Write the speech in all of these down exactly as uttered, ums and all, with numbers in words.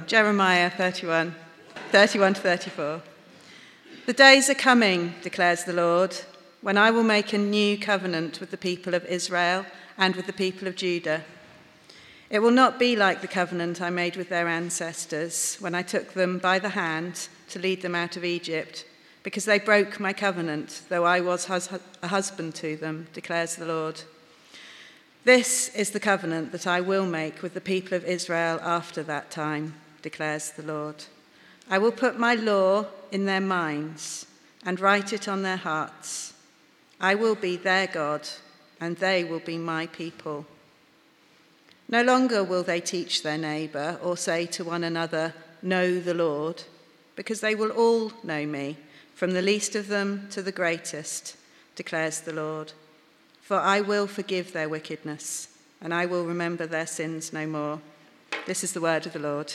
Jeremiah thirty-one, thirty-one to thirty-four. The days are coming, declares the Lord, when I will make a new covenant with the people of Israel and with the people of Judah. It will not be like the covenant I made with their ancestors when I took them by the hand to lead them out of Egypt, because they broke my covenant, though I was hus- a husband to them, declares the Lord. This is the covenant that I will make with the people of Israel after that time, declares the Lord. I will put my law in their minds and write it on their hearts. I will be their God, and they will be my people. No longer will they teach their neighbour or say to one another, "Know the Lord," because they will all know me, from the least of them to the greatest, declares the Lord. For I will forgive their wickedness, and I will remember their sins no more. This is the word of the Lord.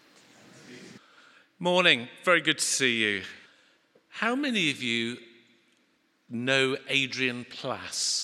Morning, very good to see you. How many of you know Adrian Plass?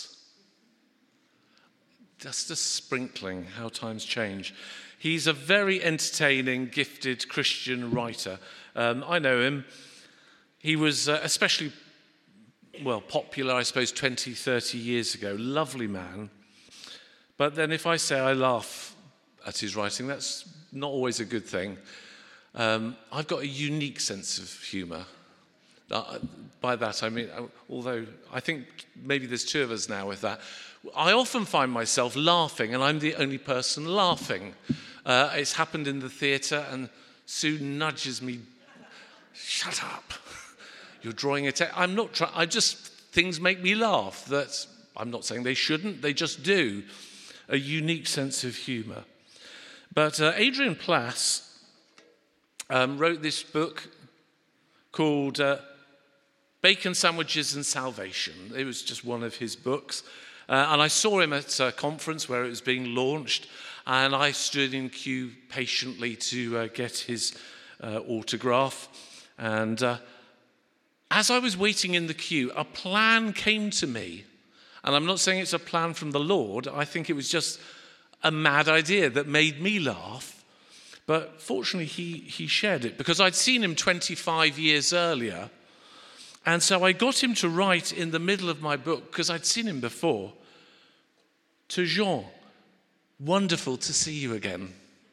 Just a sprinkling, how times change. He's a very entertaining, gifted Christian writer. Um, I know him. He was uh, especially, well, popular, I suppose, twenty, thirty years ago. Lovely man. But then if I say I laugh at his writing, that's not always a good thing. Um, I've got a unique sense of humour. Uh, by that I mean, although I think maybe there's two of us now with that, I often find myself laughing, and I'm the only person laughing. Uh, it's happened in the theatre, and Sue nudges me, "Shut up, you're drawing attention." I'm not trying, I just, things make me laugh. That I'm not saying they shouldn't, they just do. A unique sense of humour. But uh, Adrian Plass um, wrote this book called uh, Bacon Sandwiches and Salvation. It was just one of his books. Uh, and I saw him at a conference where it was being launched, and I stood in queue patiently to uh, get his uh, autograph. And uh, as I was waiting in the queue, a plan came to me. And I'm not saying it's a plan from the Lord. I think it was just a mad idea that made me laugh. But fortunately, he, he shared it, because I'd seen him twenty-five years earlier. And so I got him to write in the middle of my book, because I'd seen him before, to Jean, "Wonderful to see you again."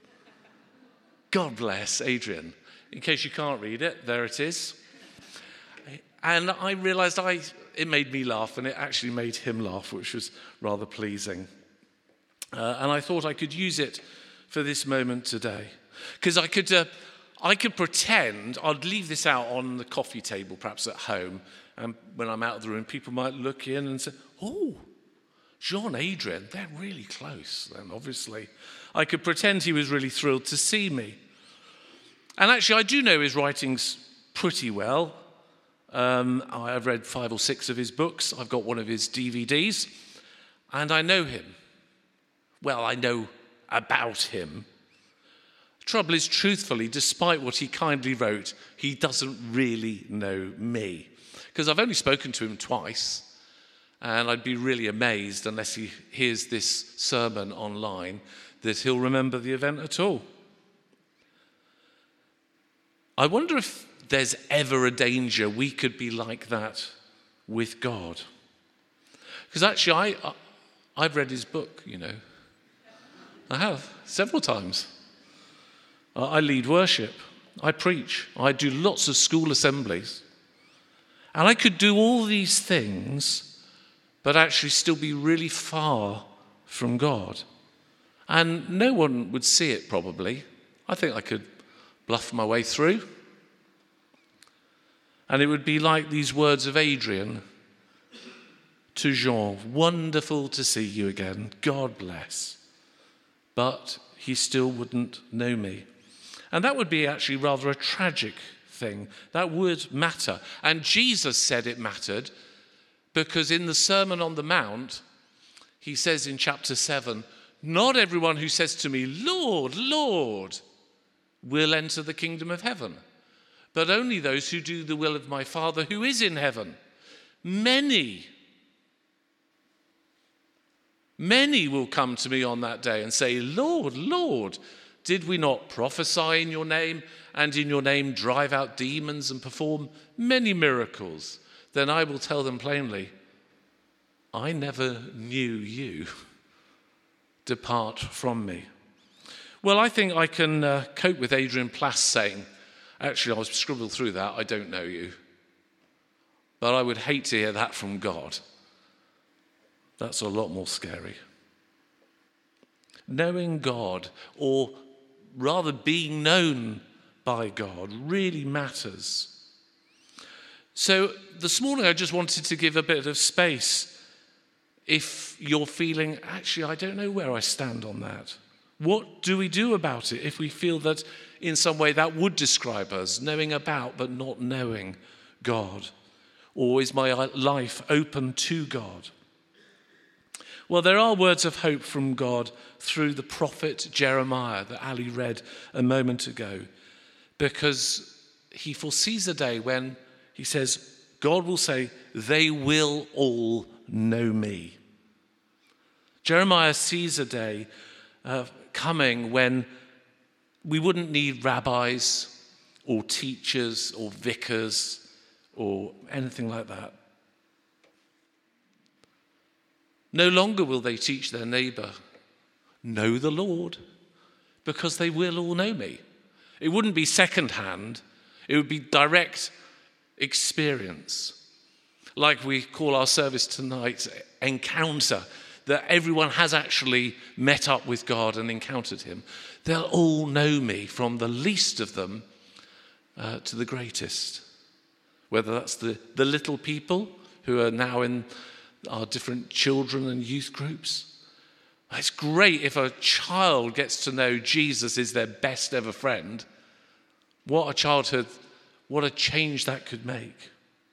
God bless, Adrian. In case you can't read it, there it is. And I realised I, it made me laugh, and it actually made him laugh, which was rather pleasing. Uh, and I thought I could use it for this moment today. Because I could... Uh, I could pretend, I'd leave this out on the coffee table, perhaps at home, and when I'm out of the room, people might look in and say, "Oh, Jean, Adrian, they're really close," then obviously. I could pretend he was really thrilled to see me. And actually, I do know his writings pretty well. Um, I've read five or six of his books. I've got one of his D V Ds, and I know him. Well, I know about him. Trouble is, truthfully, despite what he kindly wrote, he doesn't really know me. Because I've only spoken to him twice, and I'd be really amazed, unless he hears this sermon online, that he'll remember the event at all. I wonder if there's ever a danger we could be like that with God. Because actually, I, I've read his book, you know. I have, several times. I lead worship, I preach, I do lots of school assemblies. And I could do all these things, but actually still be really far from God. And no one would see it, probably. I think I could bluff my way through. And it would be like these words of Adrian to Jean, "Wonderful to see you again, God bless." But he still wouldn't know me. And that would be actually rather a tragic thing. That would matter. And Jesus said it mattered, because in the Sermon on the Mount, he says in chapter seven, "Not everyone who says to me, 'Lord, Lord,' will enter the kingdom of heaven, but only those who do the will of my Father who is in heaven. Many, many will come to me on that day and say, 'Lord, Lord,' Did we not prophesy in your name, and in your name drive out demons and perform many miracles? Then I will tell them plainly, I never knew you. Depart from me. Well, I think I can uh, cope with Adrian Plass saying, actually, I was scribbled through that, I don't know you. But I would hate to hear that from God. That's a lot more scary. Knowing God, or rather being known by God, really matters. So this morning I just wanted to give a bit of space if you're feeling, actually, I don't know where I stand on that. What do we do about it if we feel that in some way that would describe us, knowing about but not knowing God? Or is my life open to God? Well, there are words of hope from God through the prophet Jeremiah that Ali read a moment ago, because he foresees a day when he says, God will say, they will all know me. Jeremiah sees a day uh, coming when we wouldn't need rabbis or teachers or vicars or anything like that. No longer will they teach their neighbor, know the Lord, because they will all know me. It wouldn't be secondhand, it would be direct experience. Like we call our service tonight, encounter, that everyone has actually met up with God and encountered him. They'll all know me, from the least of them uh, to the greatest. Whether that's the, the little people who are now in our different children and youth groups. It's great if a child gets to know Jesus is their best ever friend. What a childhood, what a change that could make.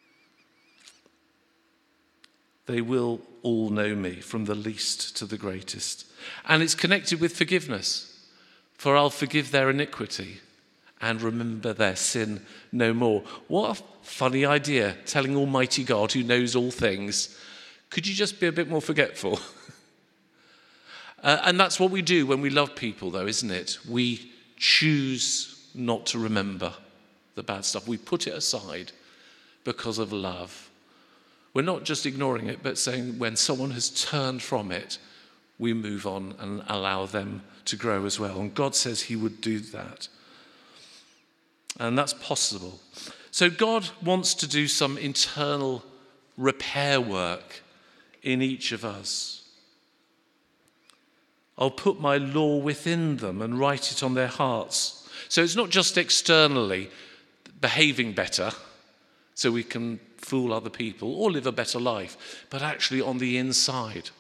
They will all know me, from the least to the greatest. And it's connected with forgiveness. For I'll forgive their iniquity and remember their sin no more. What a funny idea, telling Almighty God, who knows all things, could you just be a bit more forgetful? uh, and that's what we do when we love people, though, isn't it? We choose not to remember the bad stuff. We put it aside because of love. We're not just ignoring it, but saying when someone has turned from it, we move on and allow them to grow as well. And God says he would do that. And that's possible. So God wants to do some internal repair work in each of us. I'll put my law within them and write it on their hearts. So it's not just externally behaving better so we can fool other people or live a better life, but actually on the inside.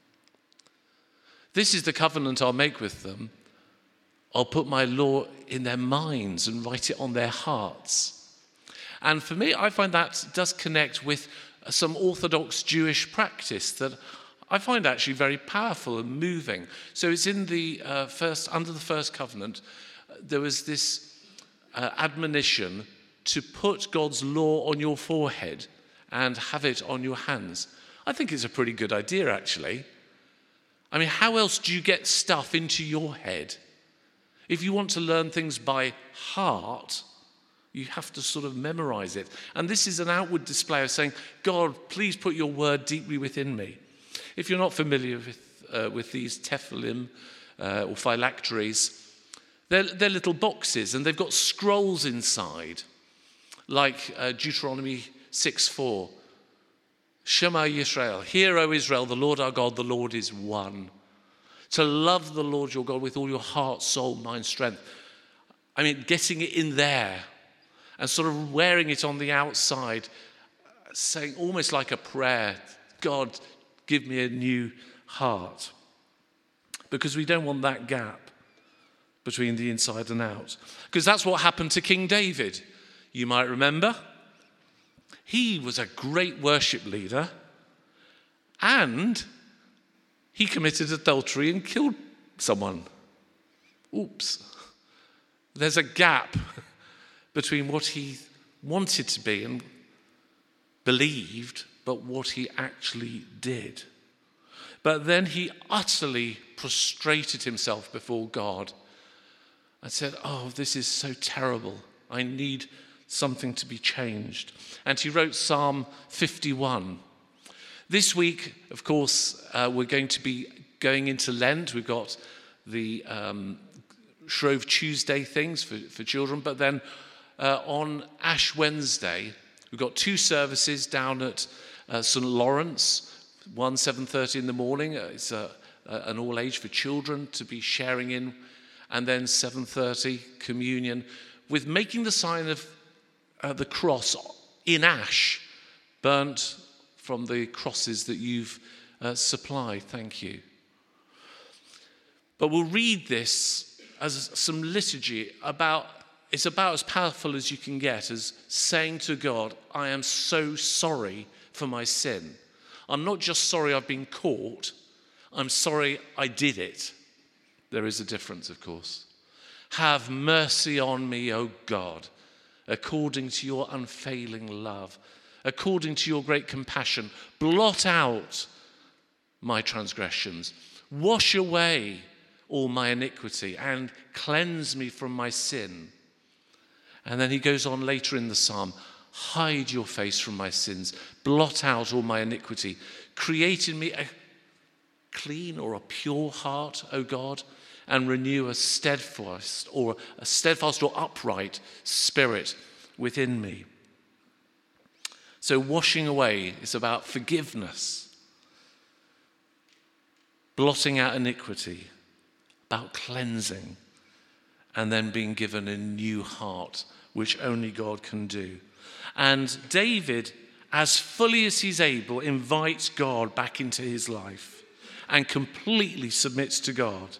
This is the covenant I'll make with them. I'll put my law in their minds and write it on their hearts. And for me, I find that does connect with some Orthodox Jewish practice that I find actually very powerful and moving. So it's in the uh, first, under the first covenant, uh, there was this uh, admonition to put God's law on your forehead and have it on your hands. I think it's a pretty good idea, actually. I mean, how else do you get stuff into your head? If you want to learn things by heart, you have to sort of memorize it. And this is an outward display of saying, God, please put your word deeply within me. If you're not familiar with, uh, with these tephilim uh, or phylacteries, they're, they're little boxes and they've got scrolls inside, like uh, Deuteronomy six four. Shema Yisrael, hear, O Israel, the Lord our God, the Lord is one. To love the Lord your God with all your heart, soul, mind, strength. I mean, getting it in there and sort of wearing it on the outside, saying almost like a prayer, God, give me a new heart. Because we don't want that gap between the inside and out. Because that's what happened to King David. You might remember. He was a great worship leader, and he committed adultery and killed someone. Oops. There's a gap between what he wanted to be and believed, but what he actually did. But then he utterly prostrated himself before God and said, oh, this is so terrible. I need something to be changed. And he wrote Psalm fifty-one. This week, of course, uh, we're going to be going into Lent. We've got the um, Shrove Tuesday things for, for children, but then uh, on Ash Wednesday, we've got two services down at uh, St Lawrence, one seven thirty in the morning. Uh, it's a, a, an all age for children to be sharing in, and then seven thirty communion with making the sign of uh, the cross in ash, burnt from the crosses that you've uh, supplied. Thank you. But we'll read this as some liturgy about, it's about as powerful as you can get, as saying to God, I am so sorry for my sin. I'm not just sorry I've been caught, I'm sorry I did it. There is a difference, of course. Have mercy on me, O God, according to your unfailing love, according to your great compassion. Blot out my transgressions. Wash away all my iniquity and cleanse me from my sin. And then he goes on later in the psalm, hide your face from my sins, blot out all my iniquity, create in me a clean or a pure heart, O God, and renew a steadfast or a steadfast or upright spirit within me. So washing away is about forgiveness, blotting out iniquity, about cleansing, and then being given a new heart, which only God can do. And David, as fully as he's able, invites God back into his life and completely submits to God,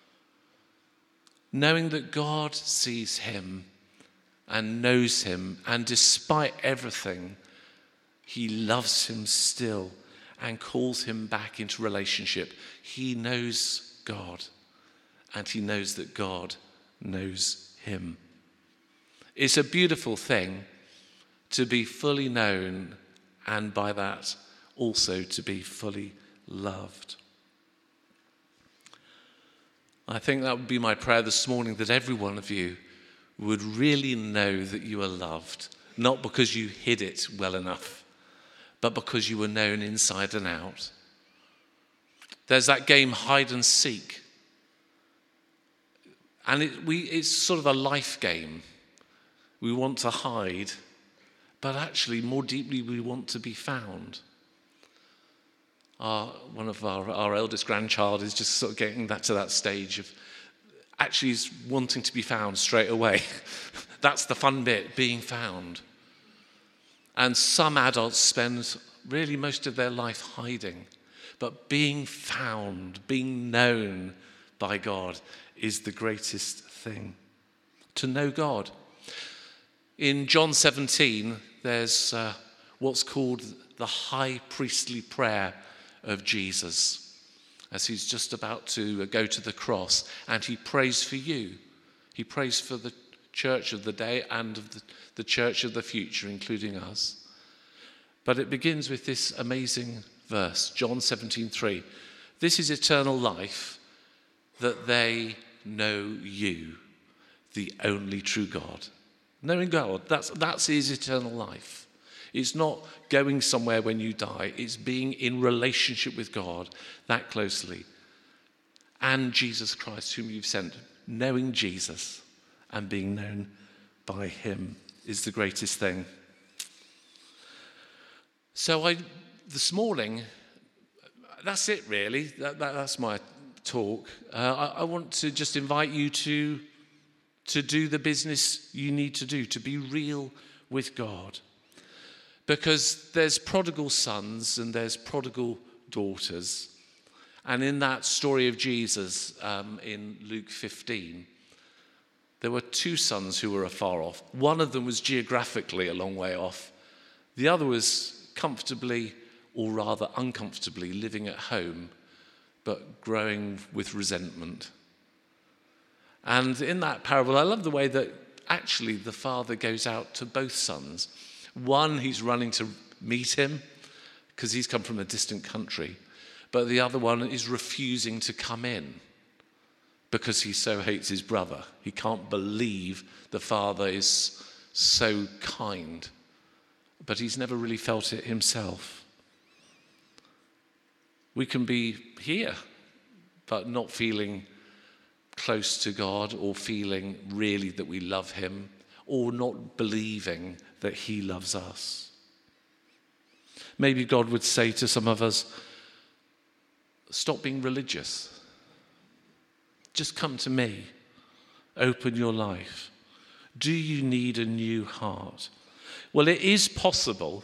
knowing that God sees him and knows him, and despite everything, he loves him still and calls him back into relationship. He knows God, and he knows that God knows him. It's a beautiful thing to be fully known, and by that also to be fully loved. I think that would be my prayer this morning, that every one of you would really know that you are loved, not because you hid it well enough, but because you were known inside and out. There's that game hide and seek. And it, we, it's sort of a life game. We want to hide, but actually more deeply we want to be found. Our, one of our, our eldest grandchild is just sort of getting that to that stage of actually is wanting to be found straight away. That's the fun bit, being found. And some adults spend really most of their life hiding. But being found, being known by God is the greatest thing. To know God. In John seventeen, there's uh, what's called the high priestly prayer of Jesus, as he's just about to go to the cross, and he prays for you. He prays for the church of the day and of the, the church of the future, including us. But it begins with this amazing verse, John seventeen three. This is eternal life, that they know you, the only true God. Knowing God, that's, that's his eternal life. It's not going somewhere when you die. It's being in relationship with God that closely. And Jesus Christ, whom you've sent. Knowing Jesus and being known by him is the greatest thing. So I, this morning, that's it really. That, that, that's my talk. Uh, I, I want to just invite you to, to do the business you need to do, to be real with God. Because there's prodigal sons and there's prodigal daughters. And in that story of Jesus um, in Luke fifteen, there were two sons who were afar off. One of them was geographically a long way off. The other was comfortably, or rather uncomfortably, living at home, but growing with resentment. And in that parable, I love the way that actually the father goes out to both sons. One, he's running to meet him because he's come from a distant country. But the other one is refusing to come in because he so hates his brother. He can't believe the father is so kind, but he's never really felt it himself. We can be here, but not feeling close to God, or feeling really that we love him, or not believing that he loves us. Maybe God would say to some of us, stop being religious. Just come to me. Open your life. Do you need a new heart? Well, it is possible.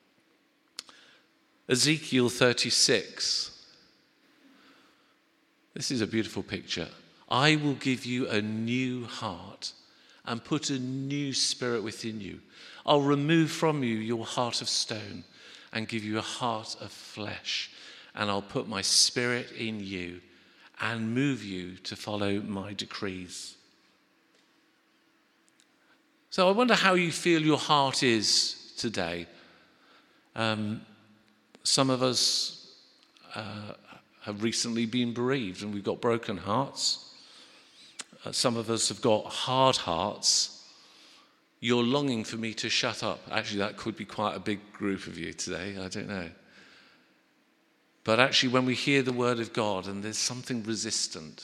Ezekiel thirty-six. This is a beautiful picture. I will give you a new heart and put a new spirit within you. I'll remove from you your heart of stone and give you a heart of flesh. And I'll put my spirit in you and move you to follow my decrees. So I wonder how you feel your heart is today. Um, some of us uh, have recently been bereaved and we've got broken hearts. Uh, some of us have got hard hearts. You're longing for me to shut up. Actually, that could be quite a big group of you today. I don't know. But actually, when we hear the word of God and there's something resistant,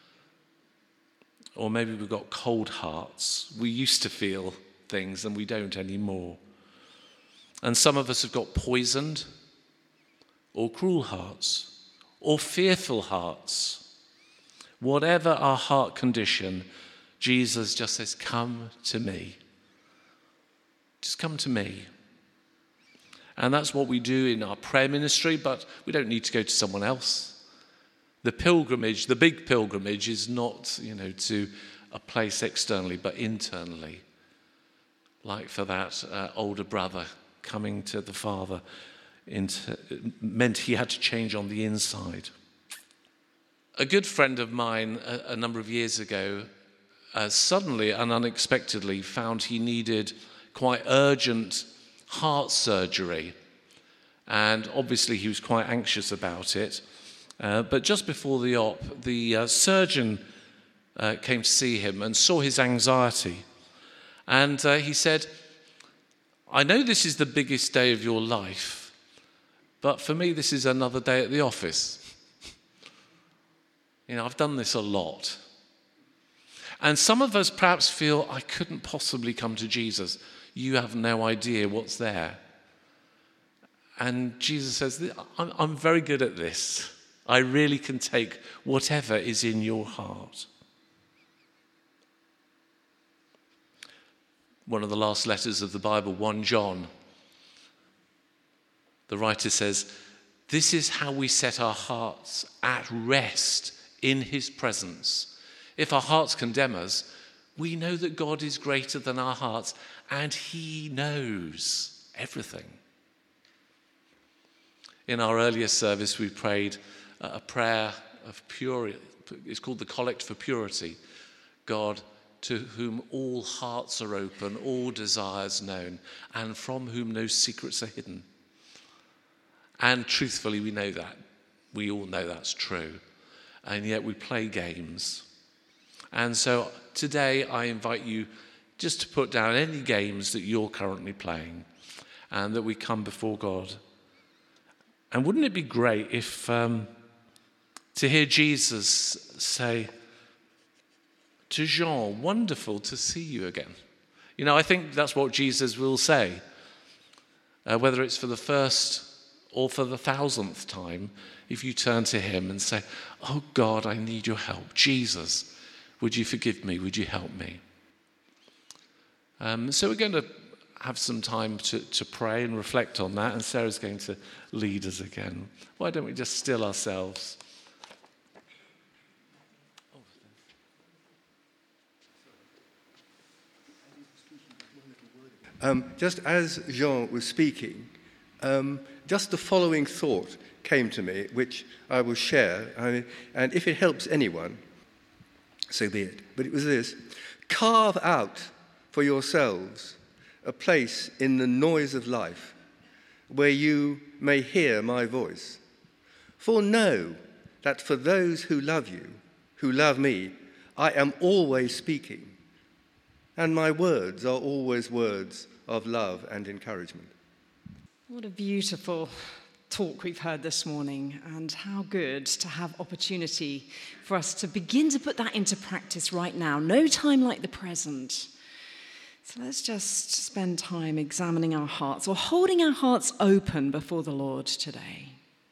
or maybe we've got cold hearts, we used to feel things and we don't anymore. And some of us have got poisoned or cruel hearts or fearful hearts. Whatever our heart condition, Jesus just says, come to me. Just come to me. And that's what we do in our prayer ministry, but we don't need to go to someone else. The pilgrimage, the big pilgrimage is not, you know, to a place externally, but internally. Like for that uh, older brother coming to the Father, into, it meant he had to change on the inside. A good friend of mine a, a number of years ago uh, suddenly and unexpectedly found he needed quite urgent heart surgery. And obviously he was quite anxious about it. Uh, but just before the op, the uh, surgeon uh, came to see him and saw his anxiety. And uh, he said, I know this is the biggest day of your life, but for me this is another day at the office. You know, I've done this a lot. And some of us perhaps feel, I couldn't possibly come to Jesus. You have no idea what's there. And Jesus says, I'm, I'm very good at this. I really can take whatever is in your heart. One of the last letters of the Bible, First John, the writer says, this is how we set our hearts at rest in his presence. If our hearts condemn us, we know that God is greater than our hearts and he knows everything. In our earlier service, we prayed a prayer of purity. It's called the Collect for Purity. God, to whom all hearts are open, all desires known, and from whom no secrets are hidden. And truthfully, we know that. We all know that's true. And yet we play games. And so today I invite you just to put down any games that you're currently playing and that we come before God. And wouldn't it be great if um, to hear Jesus say to Jean, wonderful to see you again. You know, I think that's what Jesus will say. Uh, whether it's for the first or for the thousandth time, if you turn to him and say, oh God, I need your help. Jesus, would you forgive me? Would you help me? Um, so we're going to have some time to, to pray and reflect on that, and Sarah's going to lead us again. Why don't we just still ourselves? Um, just as Jean was speaking, um, just the following thought came to me, which I will share, I mean, and if it helps anyone, so be it. But it was this: carve out for yourselves a place in the noise of life where you may hear my voice. For know that for those who love you, who love me, I am always speaking, and my words are always words of love and encouragement. What a beautiful talk we've heard this morning, and how good to have opportunity for us to begin to put that into practice right now. No time like the present. So let's just spend time examining our hearts, or holding our hearts open before the Lord today.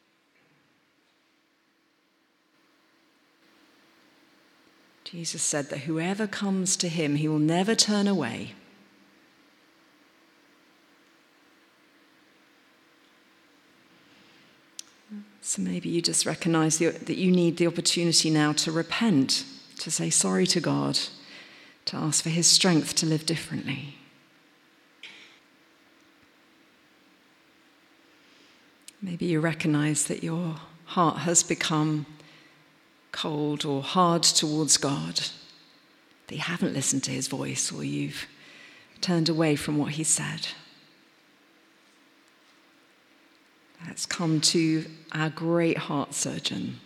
Jesus said that whoever comes to him, he will never turn away. So maybe you just recognize the, that you need the opportunity now to repent, to say sorry to God, to ask for his strength to live differently. Maybe you recognize that your heart has become cold or hard towards God, that you haven't listened to his voice, or you've turned away from what he said. Let's come to our great heart surgeon.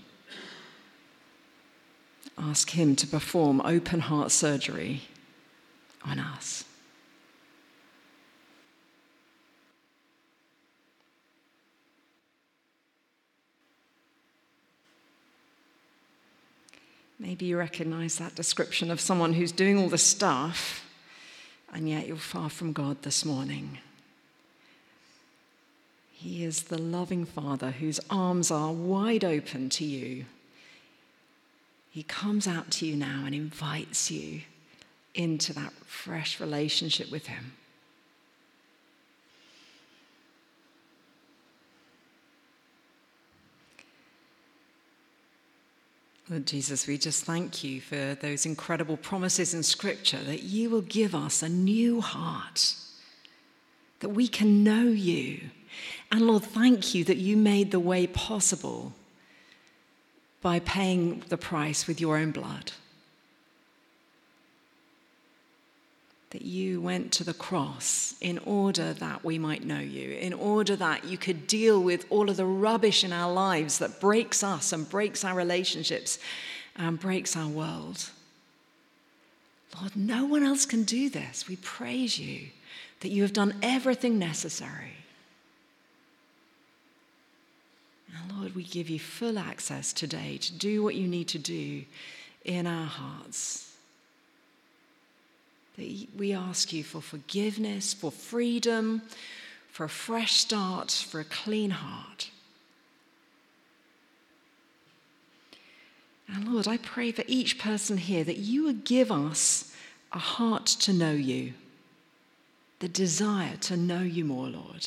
Ask him to perform open heart surgery on us. Maybe you recognize that description of someone who's doing all the stuff, and yet you're far from God this morning. He is the loving Father whose arms are wide open to you. He comes out to you now and invites you into that fresh relationship with him. Lord Jesus, we just thank you for those incredible promises in Scripture that you will give us a new heart, that we can know you. And Lord, thank you that you made the way possible by paying the price with your own blood. That you went to the cross in order that we might know you, in order that you could deal with all of the rubbish in our lives that breaks us and breaks our relationships and breaks our world. Lord, no one else can do this. We praise you that you have done everything necessary. And Lord, we give you full access today to do what you need to do in our hearts. That we ask you for forgiveness, for freedom, for a fresh start, for a clean heart. And Lord, I pray for each person here that you would give us a heart to know you, the desire to know you more, Lord.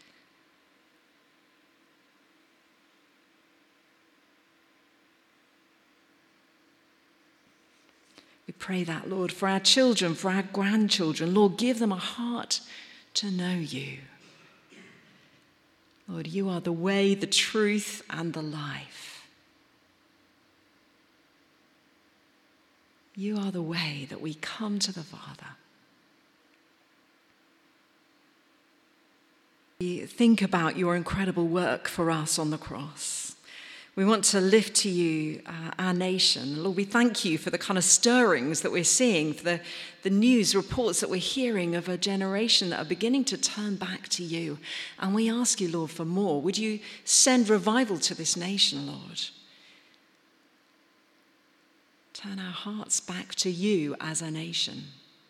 We pray that, Lord, for our children, for our grandchildren. Lord, give them a heart to know you. Lord, you are the way, the truth, and the life. You are the way that we come to the Father. We think about your incredible work for us on the cross. We want to lift to you uh, our nation. Lord, we thank you for the kind of stirrings that we're seeing, for the, the news reports that we're hearing of a generation that are beginning to turn back to you. And we ask you, Lord, for more. Would you send revival to this nation, Lord? Turn our hearts back to you as a nation.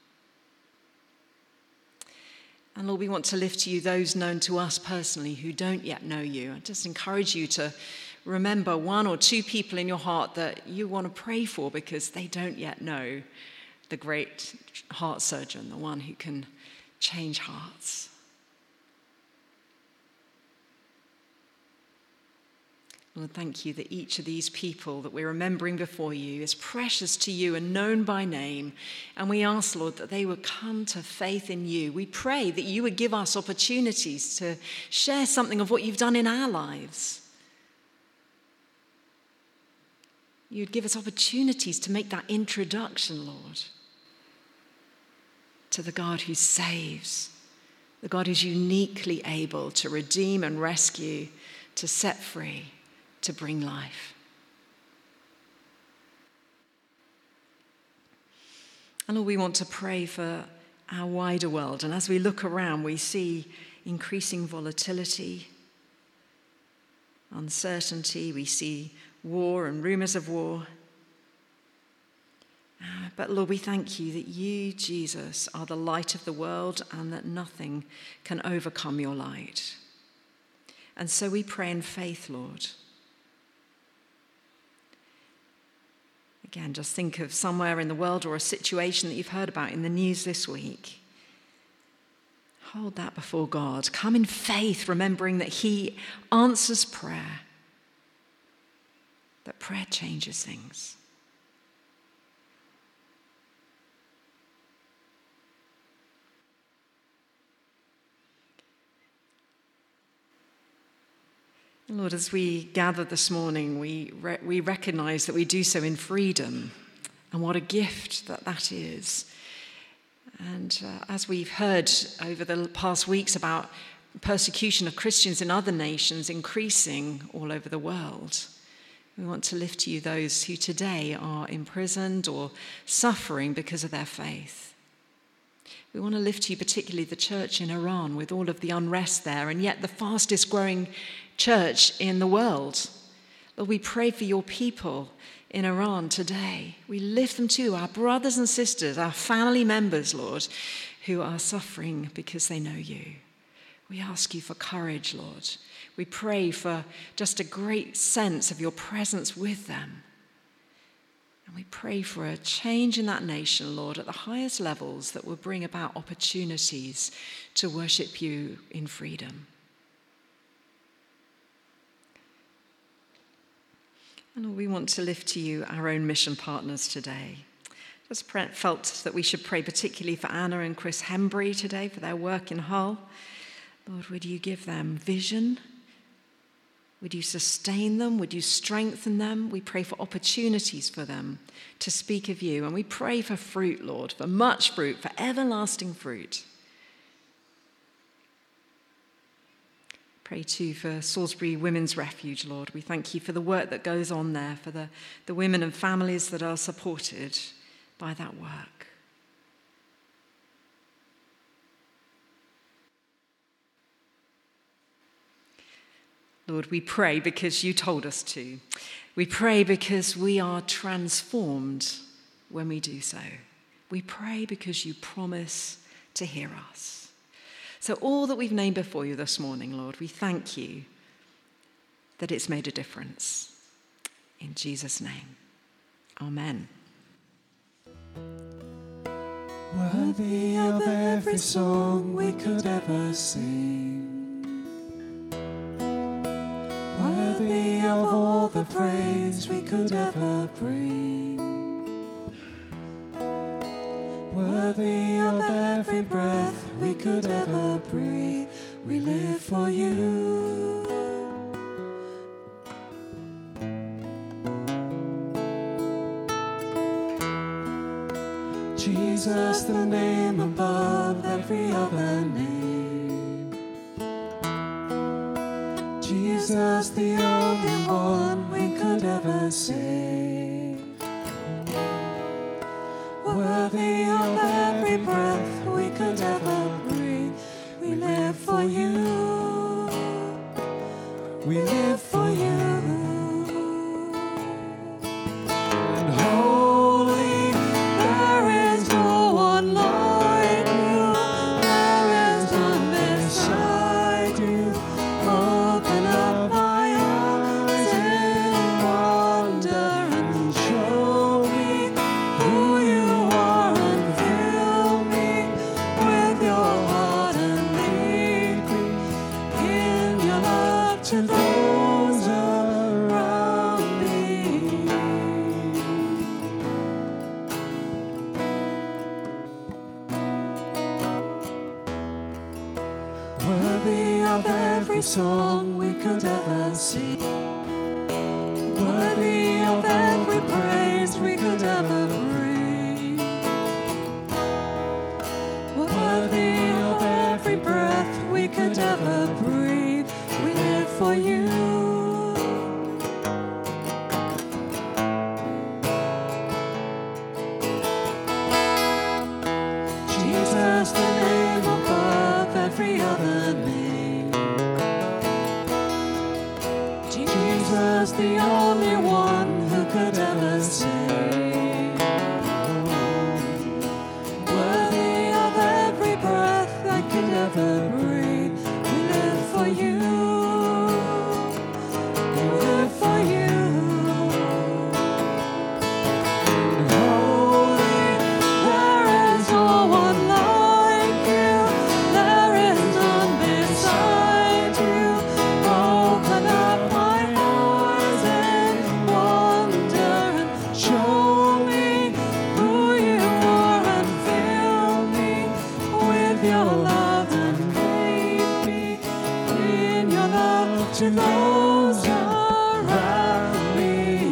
And Lord, we want to lift to you those known to us personally who don't yet know you. I just encourage you to remember one or two people in your heart that you want to pray for because they don't yet know the great heart surgeon, the one who can change hearts. Lord, thank you that each of these people that we're remembering before you is precious to you and known by name. And we ask, Lord, that they would come to faith in you. We pray that you would give us opportunities to share something of what you've done in our lives. You'd give us opportunities to make that introduction, Lord, to the God who saves, the God who's uniquely able to redeem and rescue, to set free, to bring life. And Lord, we want to pray for our wider world. And as we look around, we see increasing volatility, uncertainty. We see war and rumors of war. Uh, but Lord, we thank you that you, Jesus, are the light of the world and that nothing can overcome your light. And so we pray in faith, Lord. Again, just think of somewhere in the world or a situation that you've heard about in the news this week. Hold that before God. Come in faith, remembering that he answers prayer, that prayer changes things. Lord, as we gather this morning, we re- we recognize that we do so in freedom, and what a gift that that is. And uh, as we've heard over the past weeks about persecution of Christians in other nations increasing all over the world, we want to lift to you those who today are imprisoned or suffering because of their faith. We want to lift to you particularly the church in Iran with all of the unrest there, and yet the fastest growing church in the world. Lord, we pray for your people in Iran today. We lift them to you, our brothers and sisters, our family members, Lord, who are suffering because they know you. We ask you for courage, Lord. We pray for just a great sense of your presence with them. And we pray for a change in that nation, Lord, at the highest levels that will bring about opportunities to worship you in freedom. And we want to lift to you our own mission partners today. Just felt that we should pray particularly for Anna and Chris Hembry today for their work in Hull. Lord, would you give them vision? Would you sustain them? Would you strengthen them? We pray for opportunities for them to speak of you. And we pray for fruit, Lord, for much fruit, for everlasting fruit. Pray too for Salisbury Women's Refuge, Lord. We thank you for the work that goes on there, for the, the women and families that are supported by that work. Lord, we pray because you told us to. We pray because we are transformed when we do so. We pray because you promise to hear us. So all that we've named before you this morning, Lord, we thank you that it's made a difference. In Jesus' name, amen. Worthy of every song we could ever sing, worthy of all the praise we could ever bring, worthy of every breath we could ever breathe, we live for you. Jesus, the name above every other name. Jesus, the only one we could ever say. Worthy of every breath we could ever breathe, we live for you. We live for you. And holy, there is no one like you. There is none beside you. Open up my eyes in wonder and show me who you are, and fill me with your heart and lead me in your love to those around me. Worthy of every song we could ever sing, worthy of every praise we could ever bring, worthy of every breath we could ever breathe, we live for you. every other name. Jesus, the only one who could ever save. Worthy of every breath I could ever breathe. We live for you. We live for you. Holy, there is no one like you. There is none beside you. Open up my eyes and wonder and show me who you are and fill me with your love and lead me in your love to those around me.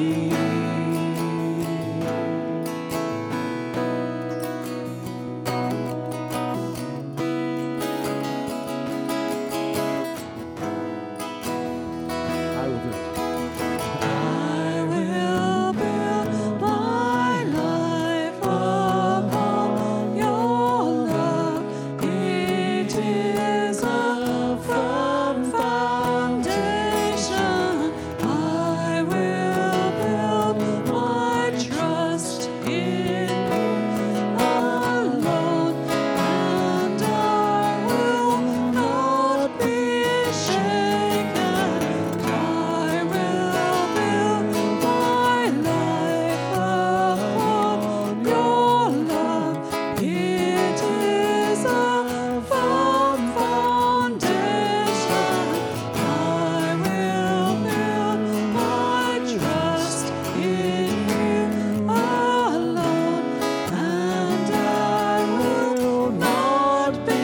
I will do it. I will build my life upon your love. It is a firm foundation. I will build my trust in you alone, and I will not be shaken. I will build my life upon your love. It is a firm foundation. I will build my trust in you alone, and I will not be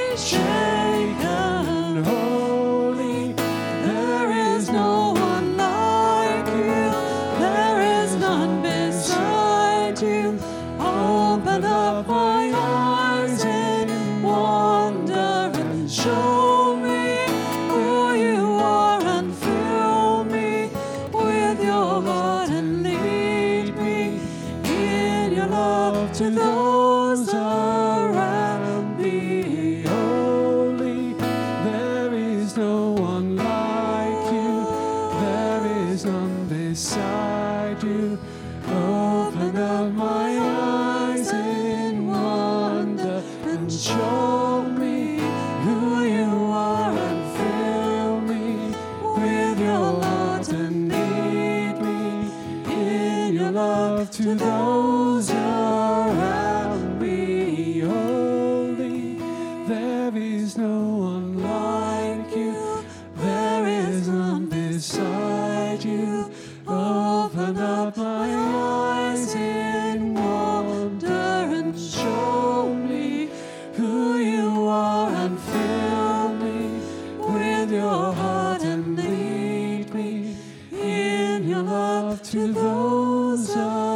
shaken. Holy, there is no one like you. There is none beside you. Open up my eyes in wonder and show me who you are and fill me with your heart and lead me in your love to those around me. Holy, there is no one like you. There is none beside you. Open up my eyes in wonder and show me who you are and fill me with your heart and lead me in your love to those around me. Holy, there is no one like you. There is none beside you. Open up my eyes in wonder and show me who you are and fill me with your heart and lead me in your love to those around me.